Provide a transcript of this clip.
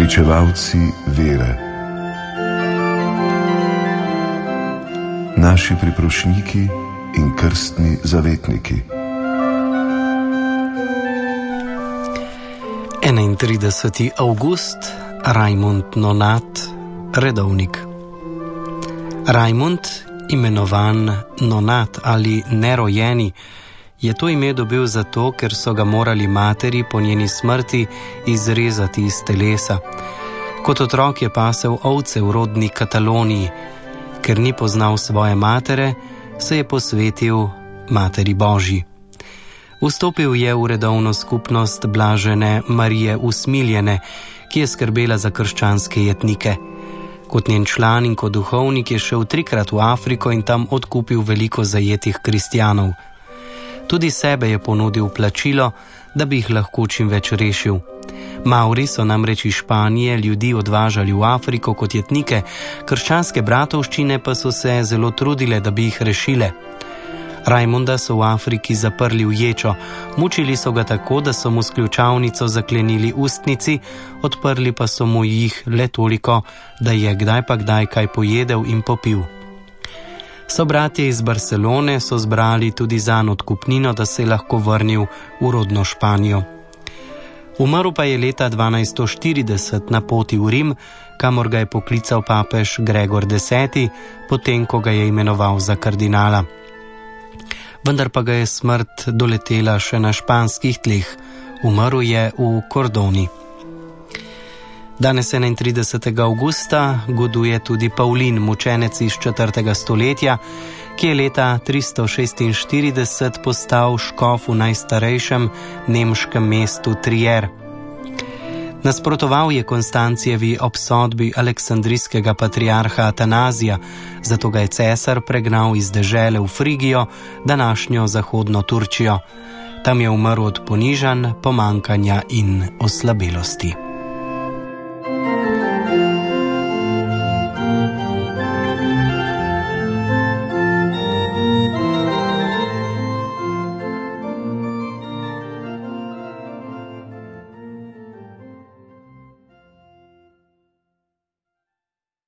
Pričevalci vere. Naši priprošniki in krstni zavetniki. 31. avgust, Rajmund Nonat, redovnik. Rajmund, imenovan Nonat ali nerojeni, je to ime dobil zato, ker so ga morali materi po njeni smrti izrezati iz telesa. Kot otrok je pasel ovce v rodni Kataloniji. Ker ni poznal svoje matere, se je posvetil Materi Božji. Vstopil je v redovno skupnost blažene Marije Usmiljene, ki je skrbela za krščanske jetnike. Kot njen član in kot duhovnik je šel 3-krat v Afriko in tam odkupil veliko zajetih kristjanov. Tudi sebe je ponudil plačilo, da bi jih lahko čim več rešil. Mauri so namreč iz Španije ljudi odvažali v Afriko kot jetnike, krščanske bratovščine pa so se zelo trudile, da bi jih rešile. Rajmunda so v Afriki zaprli v ječo, mučili so ga tako, da so mu s ključavnico zaklenili ustnici, odprli pa so mu jih le toliko, da je kdaj pa kdaj kaj pojedel in popil. Sobratje iz Barcelone so zbrali tudi zanj odkupnino, da se je lahko vrnil v rodno Španijo. Umrl pa je leta 1240 na poti v Rim, kamor ga je poklical papež Gregor X, potem ko ga je imenoval za kardinala. Vendar pa ga je smrt doletela še na španskih tleh. Umrl je v Kordoni. Danes 31. avgusta goduje tudi Pavlin, mučenec iz 4. stoletja, ki je leta 346 postal škof v najstarejšem nemškem mestu Trier. Nasprotoval je Konstancijevi obsodbi aleksandrijskega patriarha Atanazija, zato ga je cesar pregnal iz dežele v Frigijo, današnjo zahodno Turčijo. Tam je umrl od ponižanj, pomankanja in oslabelosti.